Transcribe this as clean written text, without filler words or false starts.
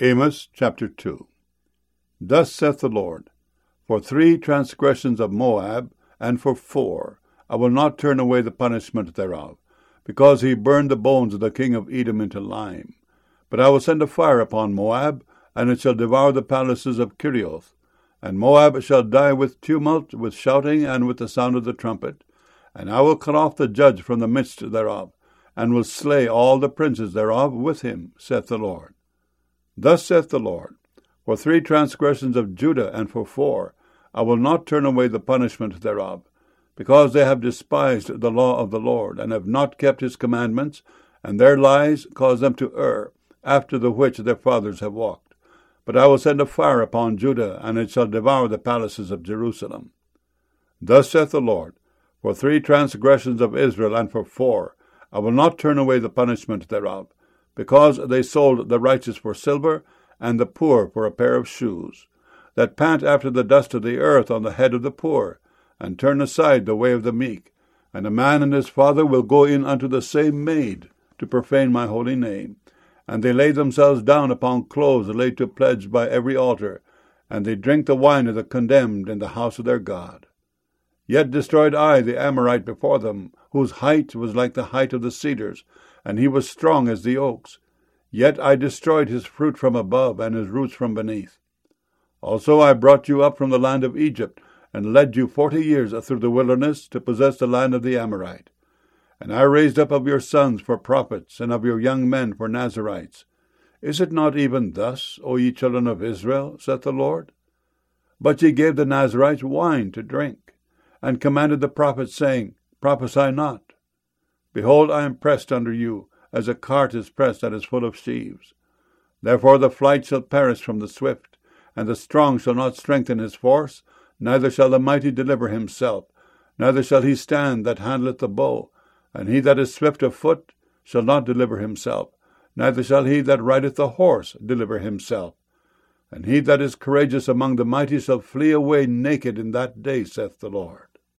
Amos chapter 2. Thus saith the Lord, For 3 transgressions of Moab, and for 4, I will not turn away the punishment thereof, because he burned the bones of the king of Edom into lime. But I will send a fire upon Moab, and it shall devour the palaces of Kerioth. And Moab shall die with tumult, with shouting, and with the sound of the trumpet. And I will cut off the judge from the midst thereof, and will slay all the princes thereof with him, saith the Lord. Thus saith the Lord, For 3 transgressions of Judah, and for 4, I will not turn away the punishment thereof, because they have despised the law of the Lord, and have not kept his commandments, and their lies cause them to err, after the which their fathers have walked. But I will send a fire upon Judah, and it shall devour the palaces of Jerusalem. Thus saith the Lord, For 3 transgressions of Israel, and for 4, I will not turn away the punishment thereof, because they sold the righteous for silver, and the poor for a pair of shoes, that pant after the dust of the earth on the head of the poor, and turn aside the way of the meek. And a man and his father will go in unto the same maid, to profane my holy name. And they lay themselves down upon clothes laid to pledge by every altar, and they drink the wine of the condemned in the house of their God. Yet destroyed I the Amorite before them, whose height was like the height of the cedars, and he was strong as the oaks. Yet I destroyed his fruit from above, and his roots from beneath. Also I brought you up from the land of Egypt, and led you 40 years through the wilderness, to possess the land of the Amorite. And I raised up of your sons for prophets, and of your young men for Nazirites. Is it not even thus, O ye children of Israel, saith the Lord? But ye gave the Nazirites wine to drink, and commanded the prophets, saying, Prophesy not. Behold, I am pressed under you, as a cart is pressed that is full of sheaves. Therefore the flight shall perish from the swift, and the strong shall not strengthen his force, neither shall the mighty deliver himself, neither shall he stand that handleth the bow. And he that is swift of foot shall not deliver himself, neither shall he that rideth the horse deliver himself. And he that is courageous among the mighty shall flee away naked in that day, saith the Lord.